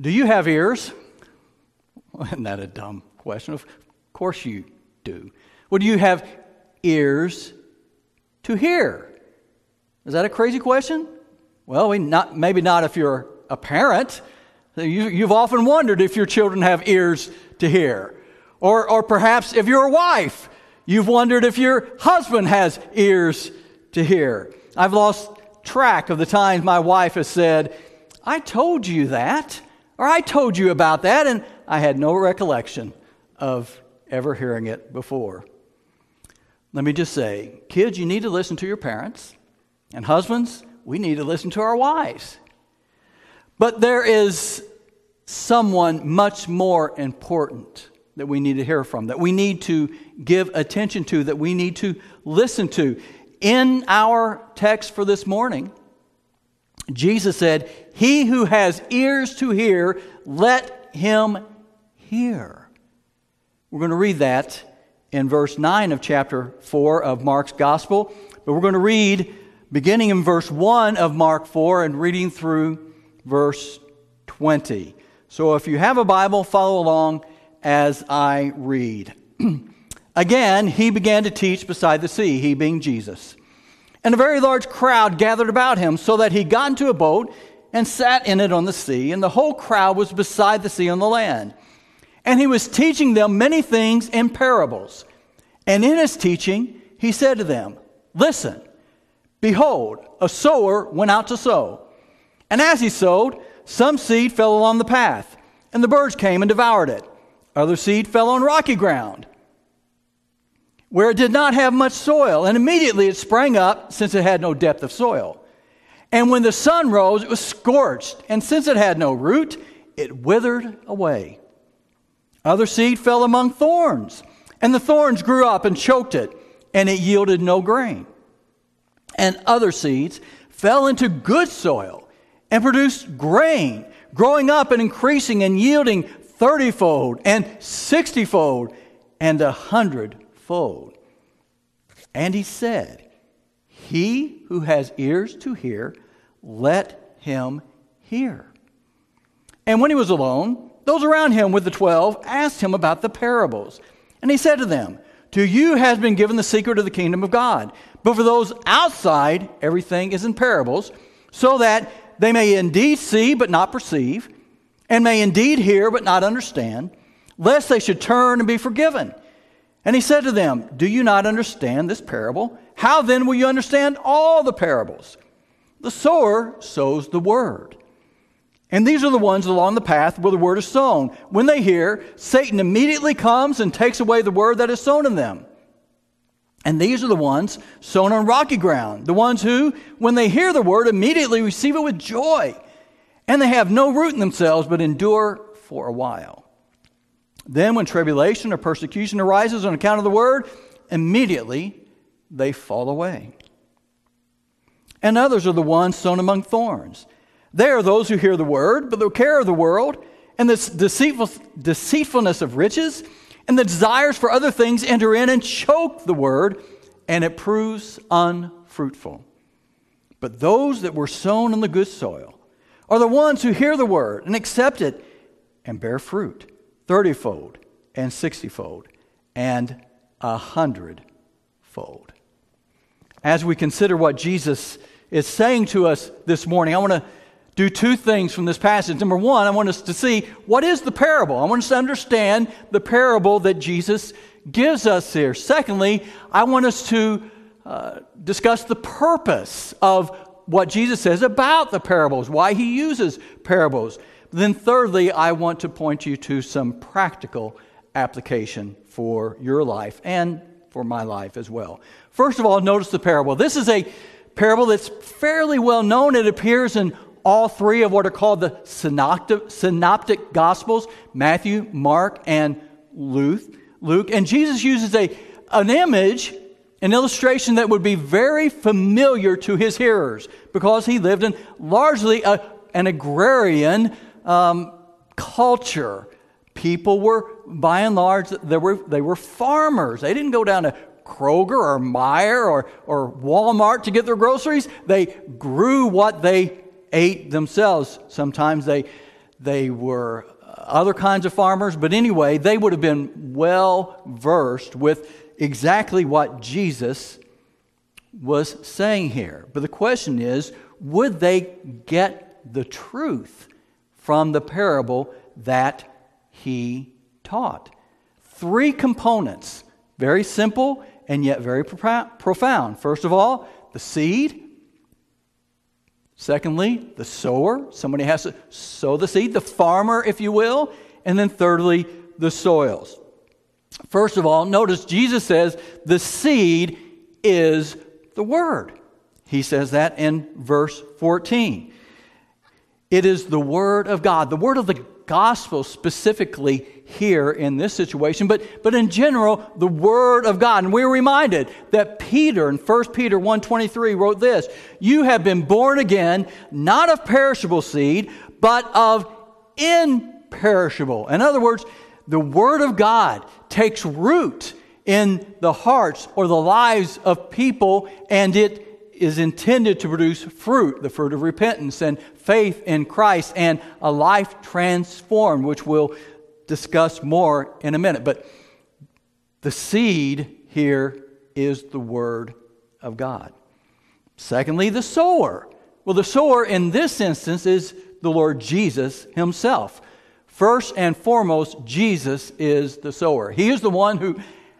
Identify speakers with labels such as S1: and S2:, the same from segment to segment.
S1: Do you have ears? Well, isn't that a dumb question? Of course you do. Well, do you have ears to hear? Is that a crazy question? Well, maybe not if you're a parent. You've often wondered if your children have ears to hear. Or perhaps if you're a wife, you've wondered if your husband has ears to hear. I've lost track of the times my wife has said, "I told you that," or "I told you about that," and I had no recollection of ever hearing it before. Let me just say, kids, you need to listen to your parents, and husbands, we need to listen to our wives. But there is someone much more important that we need to hear from, that we need to give attention to, that we need to listen to. In our text for this morning, Jesus said, "He who has ears to hear, let him hear." We're going to read that in verse 9 of chapter 4 of Mark's Gospel. But we're going to read beginning in verse 1 of Mark 4 and reading through verse 20. So if you have a Bible, follow along as I read. Again, he began to teach beside the sea, he being Jesus. And a very large crowd gathered about him, so that he got into a boat and sat in it on the sea, and the whole crowd was beside the sea on the land. And he was teaching them many things in parables. And in his teaching, he said to them, "Listen, behold, a sower went out to sow. And as he sowed, some seed fell along the path, and the birds came and devoured it. Other seed fell on rocky ground, where it did not have much soil, and immediately it sprang up, since it had no depth of soil. And when the sun rose, it was scorched, and since it had no root, it withered away. Other seed fell among thorns, and the thorns grew up and choked it, and it yielded no grain. And other seeds fell into good soil, and produced grain, growing up and increasing and yielding 30-fold, and 60-fold, and 100-fold. And he said, "He who has ears to hear, let him hear." And when he was alone, those around him with the 12 asked him about the parables. And he said to them, "To you has been given the secret of the kingdom of God. But for those outside, everything is in parables, so that they may indeed see but not perceive, and may indeed hear but not understand, lest they should turn and be forgiven." And he said to them, "Do you not understand this parable? How then will you understand all the parables? The sower sows the word. And these are the ones along the path where the word is sown. When they hear, Satan immediately comes and takes away the word that is sown in them. And these are the ones sown on rocky ground, the ones who, when they hear the word, immediately receive it with joy. And they have no root in themselves, but endure for a while. Then when tribulation or persecution arises on account of the word, immediately they fall away. And others are the ones sown among thorns. They are those who hear the word, but the care of the world, and the deceitfulness of riches, and the desires for other things enter in and choke the word, and it proves unfruitful. But those that were sown on the good soil are the ones who hear the word and accept it and bear fruit, 30-fold and 60-fold and 100-fold. As we consider what Jesus is saying to us this morning, I want to do two things from this passage. Number one, I want us to see what is the parable. I want us to understand the parable that Jesus gives us here. Secondly, I want us to discuss the purpose of what Jesus says about the parables, why he uses parables. Then thirdly, I want to point you to some practical application for your life and for my life as well. First of all, notice the parable. This is a parable that's fairly well known. It appears in all three of what are called the synoptic gospels, Matthew, Mark, and Luke. And Jesus uses an image, an illustration that would be very familiar to his hearers because he lived in largely an agrarian culture. People were, by and large, they were farmers. They didn't go down to Kroger or Meijer or Walmart to get their groceries. They grew what they ate themselves. Sometimes they they were other kinds of farmers, but anyway, they would have been well versed with exactly what Jesus was saying here. But the question is, would they get the truth from the parable that he taught? 3 components, very simple and yet very profound. First of all, the seed. Secondly, the sower. Somebody has to sow the seed, the farmer, if you will. And then thirdly, the soils. First of all, notice Jesus says the seed is the Word. He says that in verse 14. It is the Word of God, the Word of the gospel specifically here in this situation, but in general, the Word of God. And we're reminded that Peter in 1 Peter 1:23 wrote this, "You have been born again, not of perishable seed, but of imperishable." In other words, the Word of God takes root in the hearts or the lives of people, and it is intended to produce fruit, the fruit of repentance and faith in Christ and a life transformed, which we'll discuss more in a minute. But the seed here is the Word of God. Secondly, the sower. Well, the sower in this instance is the Lord Jesus himself. First and foremost, Jesus is the sower. He is the one who,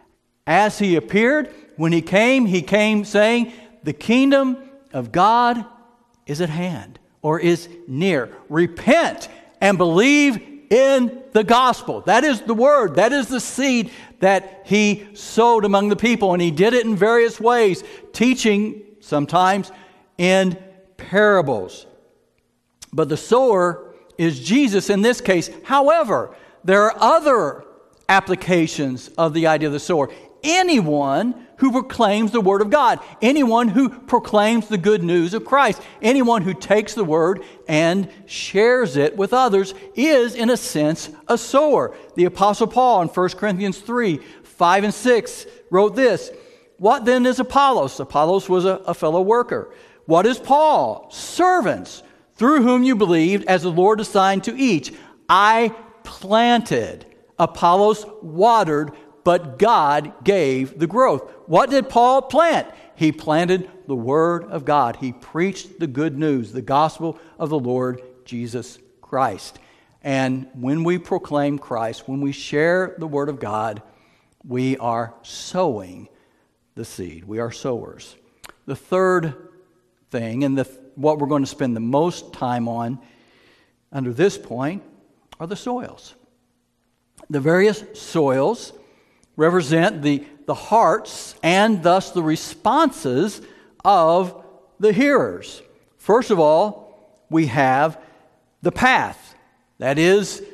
S1: as he appeared, when he came saying, "The kingdom of God is at hand," or is near. Repent and believe in the gospel. That is the word. That is the seed that he sowed among the people. And he did it in various ways, teaching sometimes in parables. But the sower is Jesus in this case. However, there are other applications of the idea of the sower. Anyone who proclaims the Word of God, anyone who proclaims the good news of Christ, anyone who takes the Word and shares it with others is, in a sense, a sower. The Apostle Paul in 1 Corinthians 3:5 and 6 wrote this, "What then is Apollos?" Apollos was a fellow worker. "What is Paul? Servants, through whom you believed, as the Lord assigned to each. I planted, Apollos watered, but God gave the growth." What did Paul plant? He planted the Word of God. He preached the good news, the gospel of the Lord Jesus Christ. And when we proclaim Christ, when we share the Word of God, we are sowing the seed. We are sowers. The third thing, and what we're going to spend the most time on under this point, are the soils. The various soils represent the hearts and thus the responses of the hearers. First of all, we have the path. That is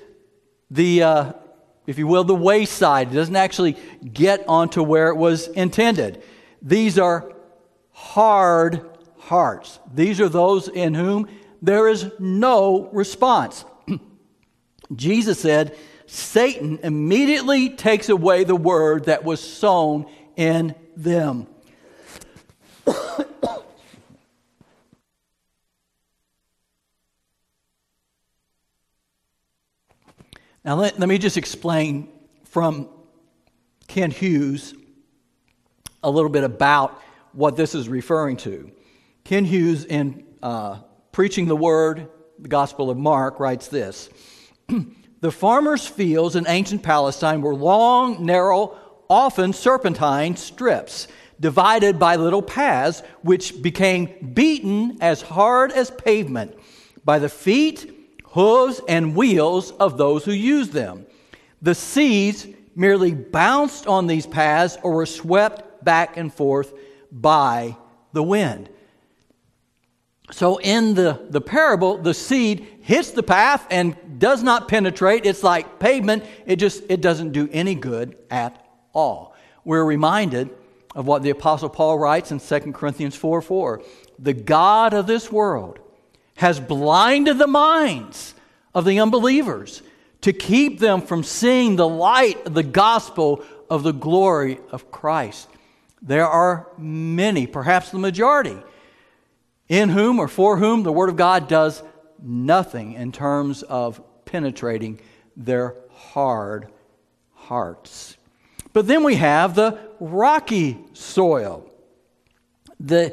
S1: the, if you will, the wayside. It doesn't actually get onto where it was intended. These are hard hearts. These are those in whom there is no response. Jesus said, Satan immediately takes away the word that was sown in them. Now let me just explain from Ken Hughes a little bit about what this is referring to. Ken Hughes, in Preaching the Word, the Gospel of Mark, writes this. The farmers' fields in ancient Palestine were long, narrow, often serpentine strips, divided by little paths, which became beaten as hard as pavement by the feet, hooves, and wheels of those who used them. The seeds merely bounced on these paths or were swept back and forth by the wind. So in the parable, the seed hits the path and does not penetrate. It's like pavement. It doesn't do any good at all. We're reminded of what the Apostle Paul writes in 2 Corinthians 4:4. The God of this world has blinded the minds of the unbelievers to keep them from seeing the light of the gospel of the glory of Christ. There are many, perhaps the majority, in whom or for whom the Word of God does nothing in terms of penetrating their hard hearts. But then we have the rocky soil. There's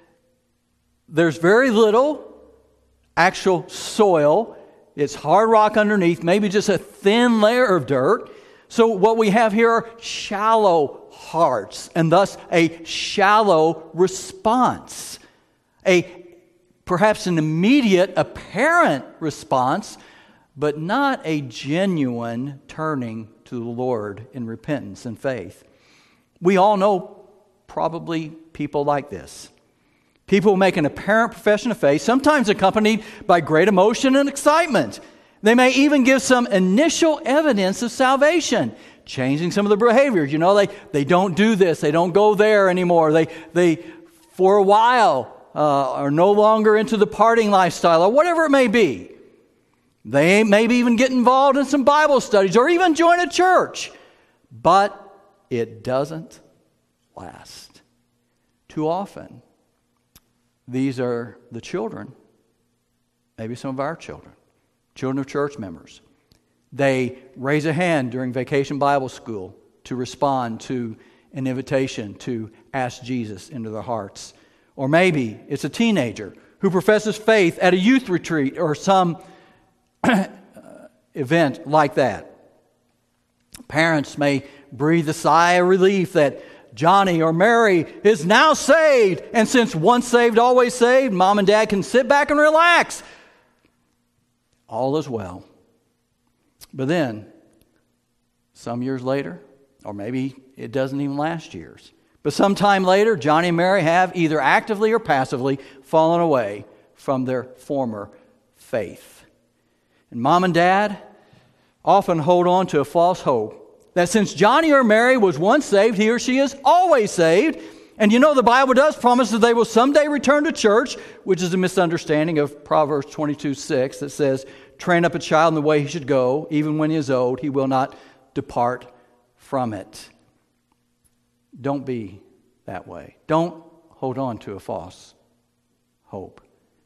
S1: very little actual soil. It's hard rock underneath, maybe just a thin layer of dirt. So what we have here are shallow hearts, and thus a shallow response. Perhaps an immediate, apparent response, but not a genuine turning to the Lord in repentance and faith. We all know probably people like this. People who make an apparent profession of faith, sometimes accompanied by great emotion and excitement. They may even give some initial evidence of salvation, changing some of their behaviors. You know, they don't do this, they don't go there anymore. They for a while, are no longer into the partying lifestyle, or whatever it may be. They maybe even get involved in some Bible studies, or even join a church. But it doesn't last. Too often, these are the children, maybe some of our children of church members. They raise a hand during vacation Bible school to respond to an invitation to ask Jesus into their hearts. Or maybe it's a teenager who professes faith at a youth retreat or some event like that. Parents may breathe a sigh of relief that Johnny or Mary is now saved. And since once saved, always saved, mom and dad can sit back and relax. All is well. But then, some years later, or maybe it doesn't even last years, but sometime later, Johnny and Mary have either actively or passively fallen away from their former faith. And mom and dad often hold on to a false hope that since Johnny or Mary was once saved, he or she is always saved. And you know the Bible does promise that they will someday return to church, which is a misunderstanding of Proverbs 22:6 that says, train up a child in the way he should go, even when he is old, he will not depart from it. Don't be that way. Don't hold on to a false hope.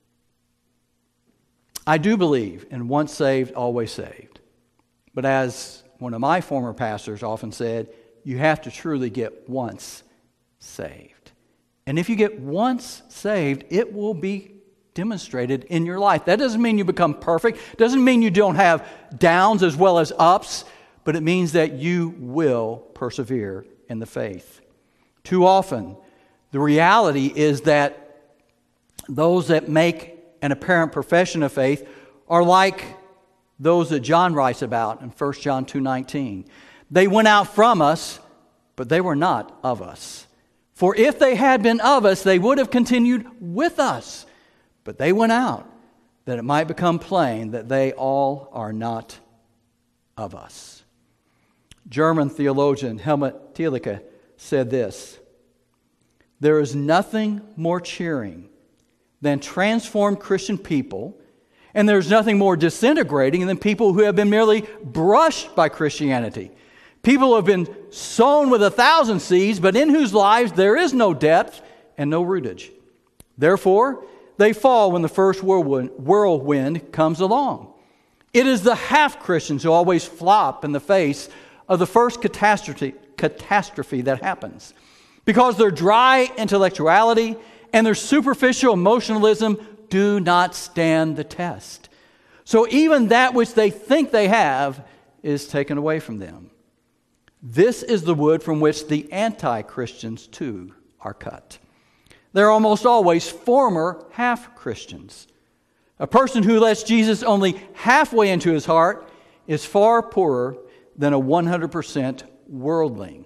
S1: I do believe in once saved, always saved. But as one of my former pastors often said, you have to truly get once saved. And if you get once saved, it will be demonstrated in your life. That doesn't mean you become perfect. Doesn't mean you don't have downs as well as ups, but it means that you will persevere in the faith. Too often, the reality is that those that make an apparent profession of faith are like those that John writes about in 1 John 2:19. They went out from us, but they were not of us. For if they had been of us, they would have continued with us. But they went out, that it might become plain that they all are not of us. German theologian Helmut Thielicke said this: there is nothing more cheering than transformed Christian people, and there's nothing more disintegrating than people who have been merely brushed by Christianity. People who have been sown with 1,000 seeds, but in whose lives there is no depth and no rootage. Therefore, they fall when the first whirlwind comes along. It is the half-Christians who always flop in the face of the first catastrophe that happens, because their dry intellectuality and their superficial emotionalism do not stand the test. So even that which they think they have is taken away from them. This is the wood from which the anti-Christians too are cut. They're almost always former half-Christians. A person who lets Jesus only halfway into his heart is far poorer than a 100% worldling.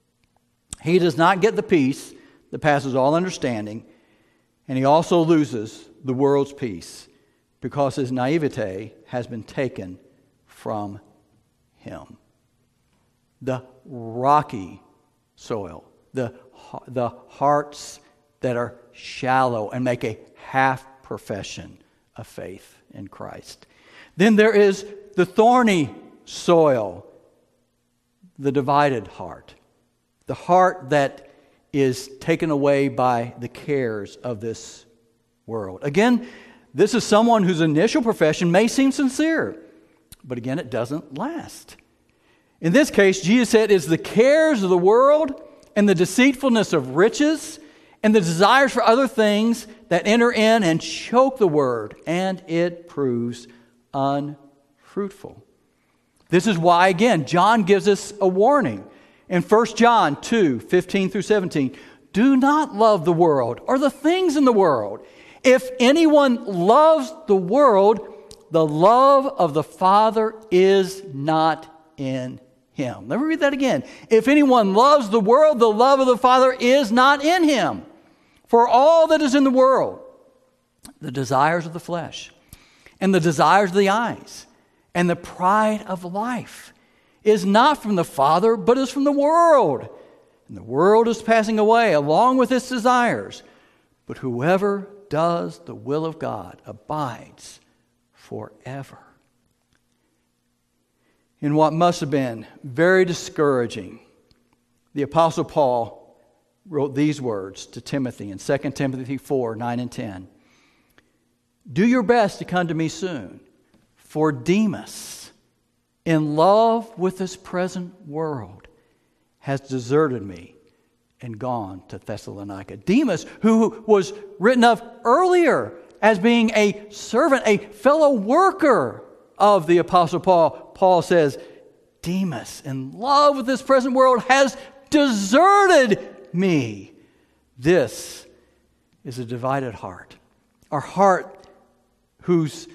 S1: He does not get the peace that passes all understanding, and he also loses the world's peace because his naivete has been taken from him. The rocky soil, the hearts that are shallow and make a half profession of faith in Christ. Then there is the thorny soil, the divided heart, the heart that is taken away by the cares of this world. Again, this is someone whose initial profession may seem sincere. But again, it doesn't last. In this case, Jesus said, it's the cares of the world and the deceitfulness of riches and the desires for other things that enter in and choke the word, and it proves unfruitful. This is why, again, John gives us a warning. In 1 John 2, 15 through 17, do not love the world or the things in the world. If anyone loves the world, the love of the Father is not in him. Let me read that again. If anyone loves the world, the love of the Father is not in him. For all that is in the world, the desires of the flesh, and the desires of the eyes, and the pride of life, is not from the Father, but is from the world. And the world is passing away along with its desires. But whoever does the will of God abides forever. In what must have been very discouraging, the Apostle Paul wrote these words to Timothy in 2 Timothy 4, 9 and 10. Do your best to come to me soon, for Demas, in love with this present world, has deserted me and gone to Thessalonica. Demas, who was written of earlier as being a servant, a fellow worker of the Apostle Paul. Paul says, Demas, in love with this present world, has deserted me. This is a divided heart. Our heart whose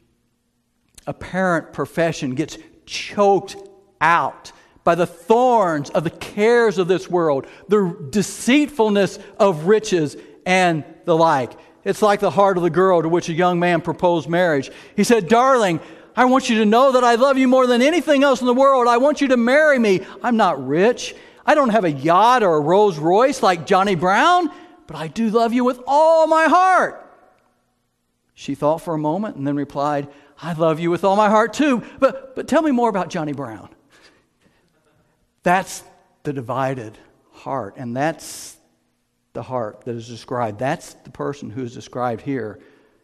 S1: apparent profession gets choked out by the thorns of the cares of this world, the deceitfulness of riches and the like. It's like the heart of the girl to which a young man proposed marriage. He said, darling, I want you to know that I love you more than anything else in the world. I want you to marry me. I'm not rich. I don't have a yacht or a Rolls Royce like Johnny Brown, but I do love you with all my heart. She thought for a moment and then replied, I love you with all my heart too, but tell me more about Johnny Brown. That's the divided heart, and that's the heart that is described. That's the person who is described here,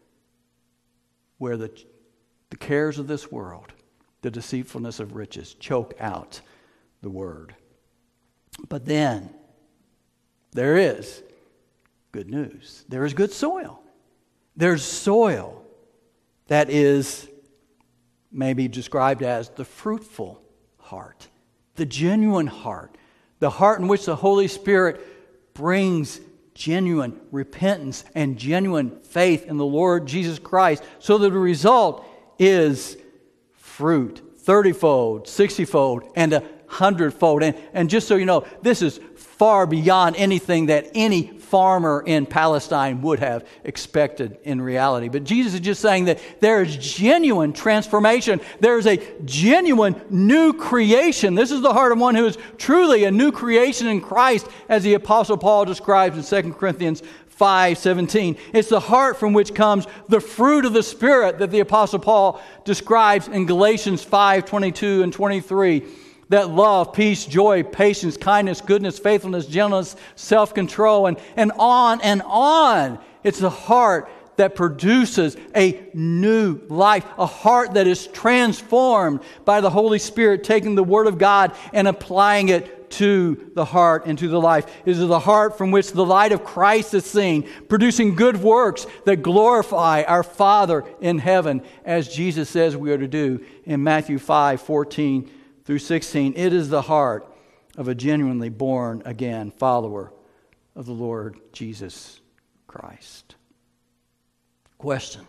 S1: where the cares of this world, the deceitfulness of riches, choke out the word. But then, there is good news. There is good soil. There's soil that is maybe described as the fruitful heart, the genuine heart, the heart in which the Holy Spirit brings genuine repentance and genuine faith in the Lord Jesus Christ, so that the result is fruit, 30-fold, 60-fold, and 100-fold. And just so you know, this is far beyond anything that any farmer in Palestine would have expected in reality. But Jesus is just saying that there is genuine transformation. There is a genuine new creation. This is the heart of one who is truly a new creation in Christ, as the Apostle Paul describes in 2 Corinthians 5:17. It's the heart from which comes the fruit of the Spirit that the Apostle Paul describes in Galatians 5:22 and 23. That love, peace, joy, patience, kindness, goodness, faithfulness, gentleness, self-control, and on and on. It's the heart that produces a new life, a heart that is transformed by the Holy Spirit, taking the Word of God and applying it to the heart and to the life. It is the heart from which the light of Christ is seen, producing good works that glorify our Father in heaven, as Jesus says we are to do in Matthew 5:14 through 16. It is the heart of a genuinely born again follower of the Lord Jesus Christ. Question: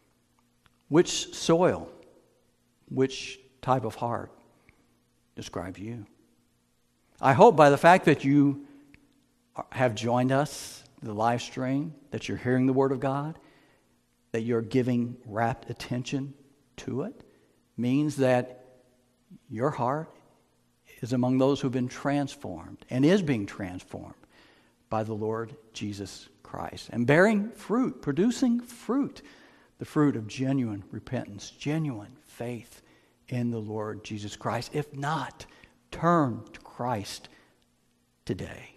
S1: which soil, which type of heart describes you? I hope by the fact that you have joined us, the live stream, that you're hearing the Word of God, that you're giving rapt attention to it, means that your heart is among those who've been transformed and is being transformed by the Lord Jesus Christ and bearing fruit, producing fruit, the fruit of genuine repentance, genuine faith in the Lord Jesus Christ. If not, turn to Christ today.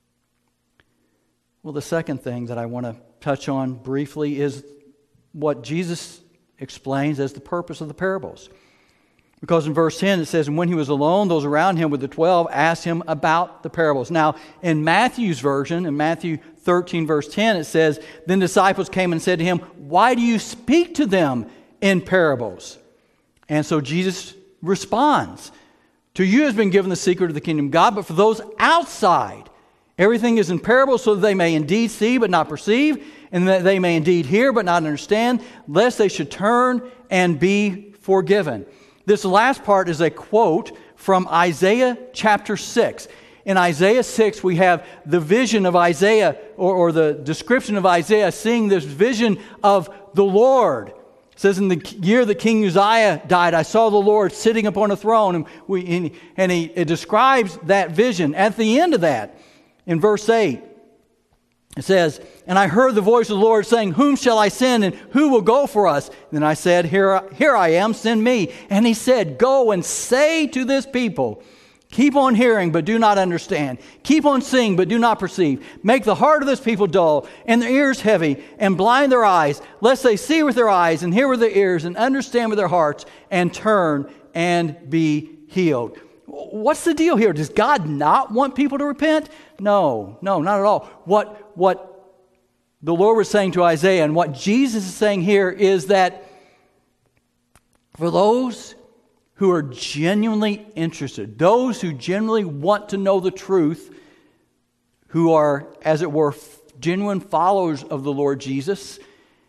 S1: Well, the second thing that I want to touch on briefly is what Jesus explains as the purpose of the parables. Because in verse 10 it says, and when he was alone, those around him with the 12 asked him about the parables. Now, in Matthew's version, in Matthew 13, verse 10, it says, then disciples came and said to him, why do you speak to them in parables? And so Jesus responds, to you has been given the secret of the kingdom of God, but for those outside, everything is in parables so that they may indeed see but not perceive, and that they may indeed hear but not understand, lest they should turn and be forgiven. This last part is a quote from Isaiah chapter 6. In Isaiah 6, we have the vision of Isaiah, or the description of Isaiah seeing this vision of the Lord. It says, in the year that King Uzziah died, I saw the Lord sitting upon a throne. And it describes that vision. At the end of that, in verse 8, it says, and I heard the voice of the Lord saying, whom shall I send, and who will go for us? And then I said, here I am, send me. And he said, go and say to this people, keep on hearing, but do not understand. Keep on seeing, but do not perceive. Make the heart of this people dull, and their ears heavy, and blind their eyes, lest they see with their eyes, and hear with their ears, and understand with their hearts, and turn and be healed. What's the deal here? Does God not want people to repent? No, not at all. What the Lord was saying to Isaiah, and what Jesus is saying here, is that for those who are genuinely interested, those who genuinely want to know the truth, who are, as it were, genuine followers of the Lord Jesus,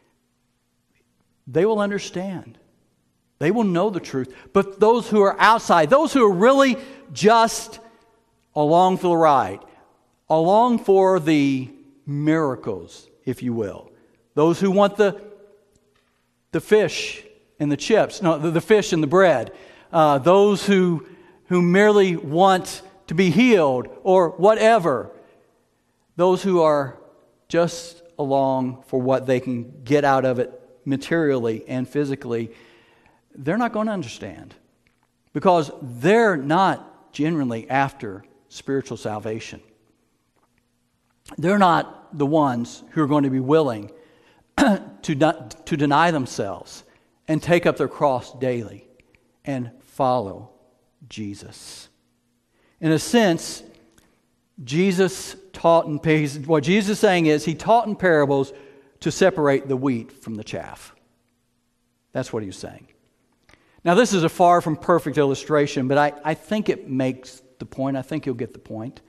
S1: they will understand. They will know the truth. But those who are outside, those who are really just along for the ride, along for the miracles, if you will, those who want the fish and the chips, no, the fish and the bread, those who merely want to be healed or whatever, those who are just along for what they can get out of it materially and physically, they're not going to understand, because they're not genuinely after spiritual salvation. They're not the ones who are going to be willing to deny themselves and take up their cross daily and follow Jesus. In a sense, Jesus taught in what Jesus is saying is he taught in parables to separate the wheat from the chaff. That's what he was saying. Now, this is a far from perfect illustration, but I think it makes the point. I think you'll get the point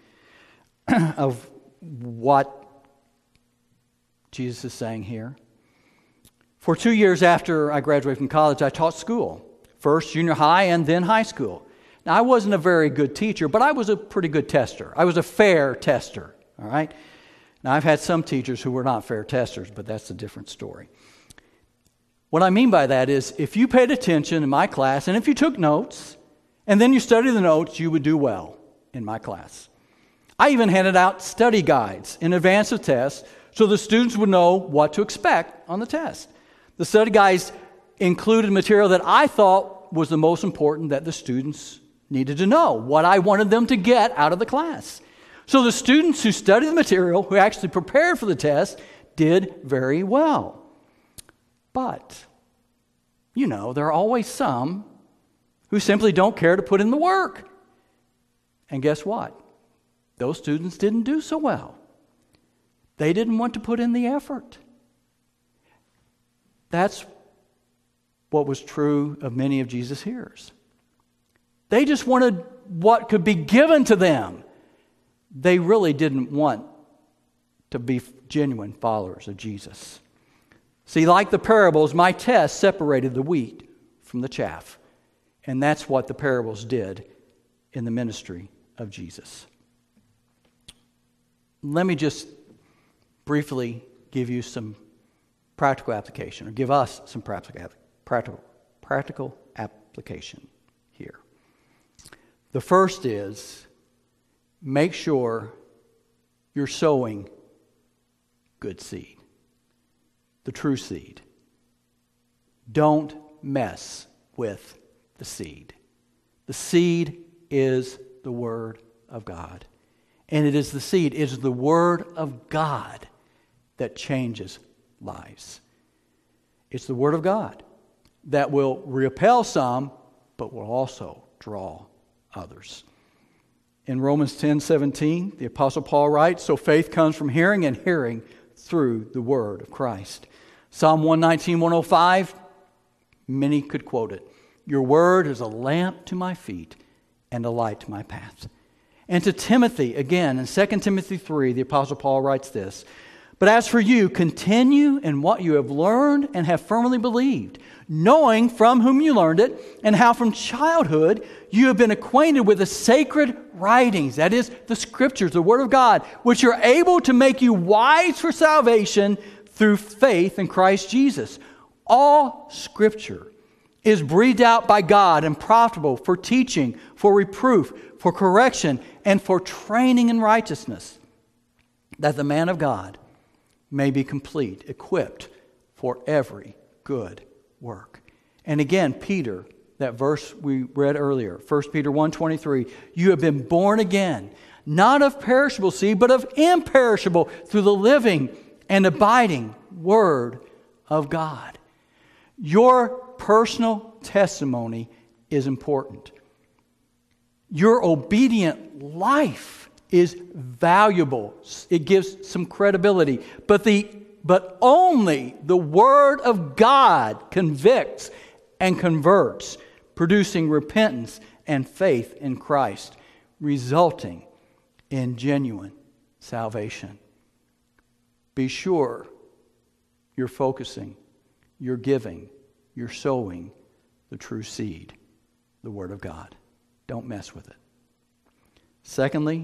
S1: of what Jesus is saying here. For 2 years after I graduated from college, I taught school. First junior high and then high school. Now, I wasn't a very good teacher, but I was a pretty good tester. I was a fair tester, all right? Now, I've had some teachers who were not fair testers, but that's a different story. What I mean by that is, if you paid attention in my class, and if you took notes, and then you studied the notes, you would do well in my class. I even handed out study guides in advance of tests so the students would know what to expect on the test. The study guides included material that I thought was the most important that the students needed to know, what I wanted them to get out of the class. So the students who studied the material, who actually prepared for the test, did very well. But, there are always some who simply don't care to put in the work. And guess what? Those students didn't do so well. They didn't want to put in the effort. That's what was true of many of Jesus' hearers. They just wanted what could be given to them. They really didn't want to be genuine followers of Jesus. See, like the parables, my test separated the wheat from the chaff. And that's what the parables did in the ministry of Jesus. Let me just briefly give you some practical application, or give us some practical application here. The first is, make sure you're sowing good seed. The true seed. Don't mess with the seed. The seed is the Word of God. And it is the seed, it is the Word of God that changes lives. It's the Word of God that will repel some, but will also draw others. In Romans 10:17, the Apostle Paul writes, "So faith comes from hearing, and hearing through the word of Christ." Psalm 119, 105, many could quote it. "Your word is a lamp to my feet and a light to my path." And to Timothy, again, in 2 Timothy 3, the Apostle Paul writes this, "But as for you, continue in what you have learned and have firmly believed, knowing from whom you learned it, and how from childhood you have been acquainted with the sacred writings," that is, the Scriptures, the Word of God, "which are able to make you wise for salvation through faith in Christ Jesus. All Scripture is breathed out by God and profitable for teaching, for reproof, for correction, and for training in righteousness, that the man of God may be complete, equipped for every good work." And again, Peter, that verse we read earlier, 1 Peter 1:23, "You have been born again, not of perishable seed, but of imperishable, through the living and abiding Word of God." Your personal testimony is important. Your obedient life is valuable. It gives some credibility. But only the Word of God convicts and converts, producing repentance and faith in Christ, resulting in genuine salvation. Be sure you're focusing, you're giving, you're sowing the true seed, the Word of God. Don't mess with it. Secondly,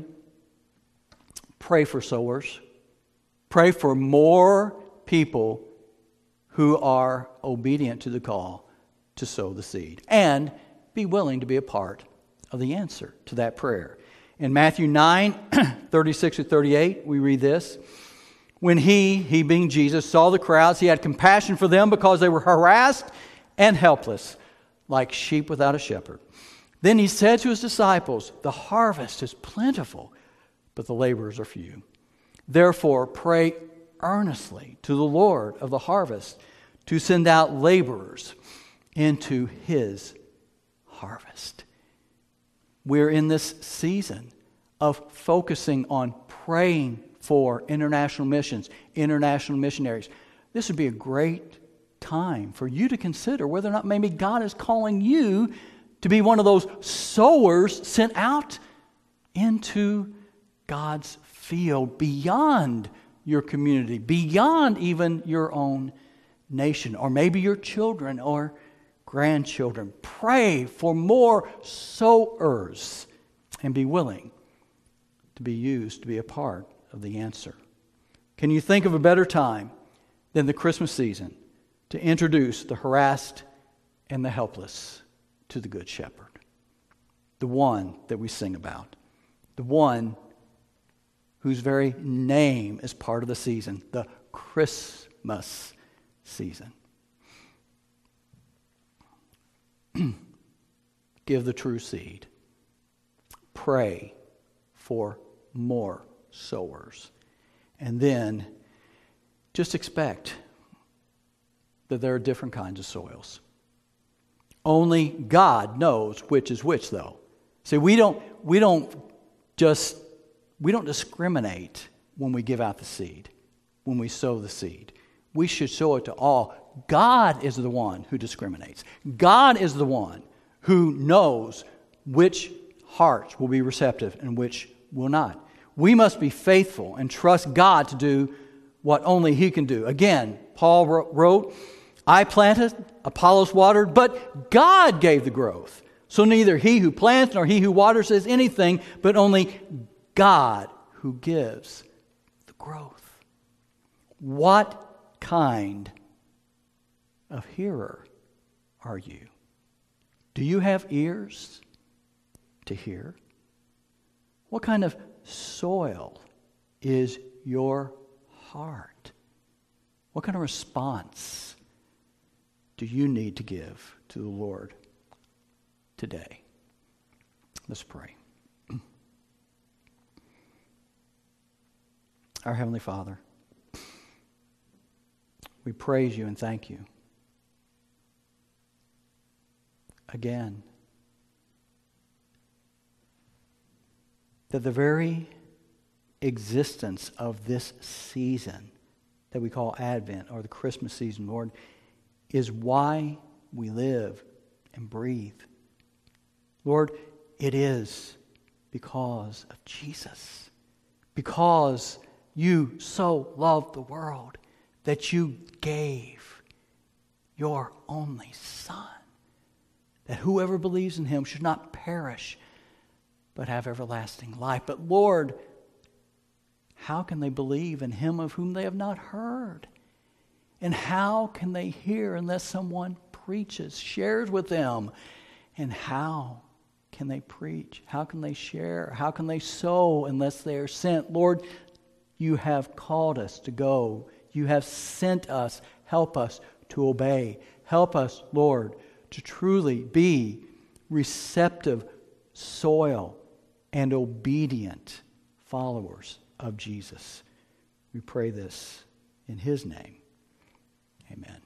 S1: pray for sowers. Pray for more people who are obedient to the call to sow the seed. And be willing to be a part of the answer to that prayer. In Matthew 9, 36-38, we read this. "When he being Jesus, saw the crowds, he had compassion for them because they were harassed and helpless, like sheep without a shepherd. Then he said to his disciples, 'The harvest is plentiful, but the laborers are few. Therefore, pray earnestly to the Lord of the harvest to send out laborers into his harvest.'" We're in this season of focusing on praying for international missions, international missionaries. This would be a great time for you to consider whether or not maybe God is calling you to be one of those sowers sent out into God's field beyond your community, beyond even your own nation, or maybe your children or grandchildren. Pray for more sowers and be willing to be used to be a part of the answer. Can you think of a better time than the Christmas season to introduce the harassed and the helpless to the Good Shepherd, the one that we sing about, the one whose very name is part of the season, the Christmas season? Give the true seed. Pray for more sowers. And then just expect that there are different kinds of soils. Only God knows which is which, though. See, we don't discriminate when we give out the seed, when we sow the seed. We should sow it to all. God is the one who discriminates. God is the one who knows which hearts will be receptive and which will not. We must be faithful and trust God to do what only He can do. Again, Paul wrote, "I planted, Apollos watered, but God gave the growth. So neither he who plants nor he who waters is anything, but only God who gives the growth." What kind of hearer are you? Do you have ears to hear? What kind of soil is your heart? What kind of response do you need to give to the Lord today? Let's pray. Our Heavenly Father, we praise you and thank you again that the very existence of this season that we call Advent or the Christmas season, Lord, is why we live and breathe. Lord, it is because of Jesus. Because you so loved the world that you gave your only Son, that whoever believes in him should not perish, but have everlasting life. But Lord, how can they believe in him of whom they have not heard? And how can they hear unless someone preaches, shares with them? And how can they preach? How can they share? How can they sow unless they are sent? Lord, you have called us to go. You have sent us. Help us to obey. Help us, Lord, to truly be receptive soil and obedient followers of Jesus. We pray this in his name. Amen.